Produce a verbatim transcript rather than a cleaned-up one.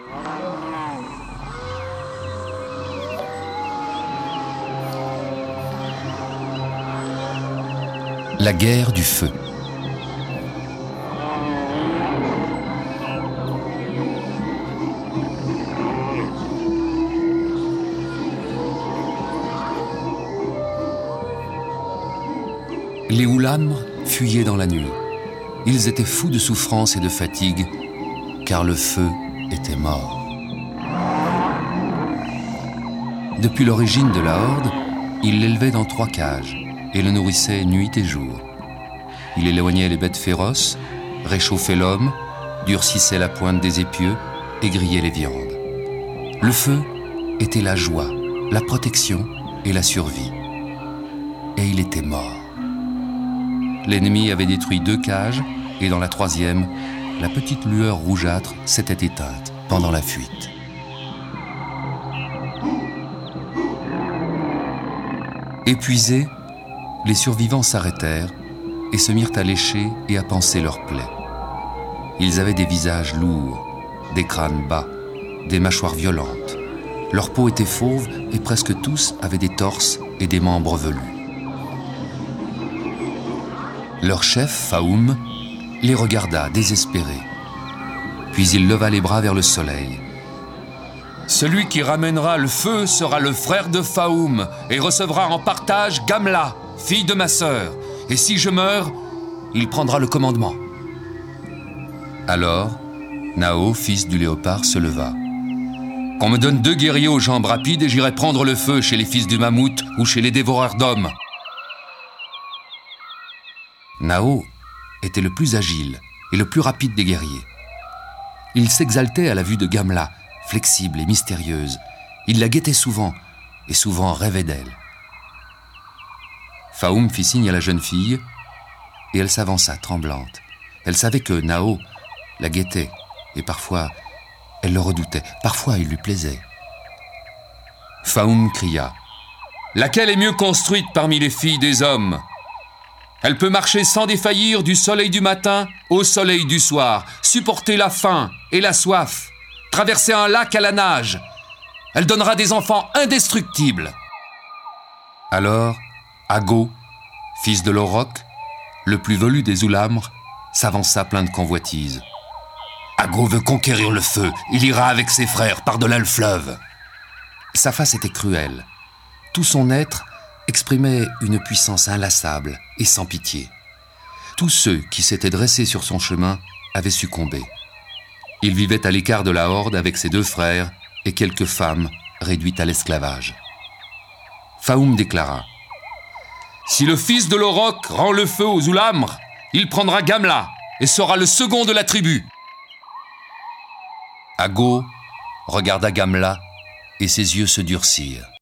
La guerre du feu. Les Oulamres fuyaient dans la nuit. Ils étaient fous de souffrance et de fatigue, car le feu était mort. Depuis l'origine de la horde, ils l'élevaient dans trois cages et le nourrissaient nuit et jour. Il éloignait les bêtes féroces, réchauffait l'homme, durcissait la pointe des épieux et grillait les viandes. Le feu était la joie, la protection et la survie. Et il était mort. L'ennemi avait détruit deux cages et dans la troisième, la petite lueur rougeâtre s'était éteinte pendant la fuite. Épuisés, les survivants s'arrêtèrent et se mirent à lécher et à panser leurs plaies. Ils avaient des visages lourds, des crânes bas, des mâchoires violentes. Leur peau était fauve et presque tous avaient des torses et des membres velus. Leur chef, Faoum, les regarda désespéré. Puis il leva les bras vers le soleil. « Celui qui ramènera le feu sera le frère de Faoum et recevra en partage Gamla, fille de ma sœur. Et si je meurs, il prendra le commandement. » Alors, Nao, fils du léopard, se leva. « Qu'on me donne deux guerriers aux jambes rapides et j'irai prendre le feu chez les fils du mammouth ou chez les dévoreurs d'hommes. » Nao était le plus agile et le plus rapide des guerriers. Il s'exaltait à la vue de Gamla, flexible et mystérieuse. Il la guettait souvent et souvent rêvait d'elle. Faoum fit signe à la jeune fille et elle s'avança tremblante. Elle savait que Nao la guettait et parfois elle le redoutait, parfois il lui plaisait. Faoum cria « Laquelle est mieux construite parmi les filles des hommes ? Elle peut marcher sans défaillir du soleil du matin au soleil du soir, supporter la faim et la soif, traverser un lac à la nage. Elle donnera des enfants indestructibles. » Alors, Ago, fils de l'Auroch, le plus velu des Oulamres, s'avança plein de convoitise. « Ago veut conquérir le feu, il ira avec ses frères par-delà le fleuve. » Sa face était cruelle. Tout son être exprimait une puissance inlassable et sans pitié. Tous ceux qui s'étaient dressés sur son chemin avaient succombé. Il vivait à l'écart de la horde avec ses deux frères et quelques femmes réduites à l'esclavage. Faoum déclara « Si le fils de l'Auroch rend le feu aux Oulamres, il prendra Gamla et sera le second de la tribu. » Ago regarda Gamla et ses yeux se durcirent.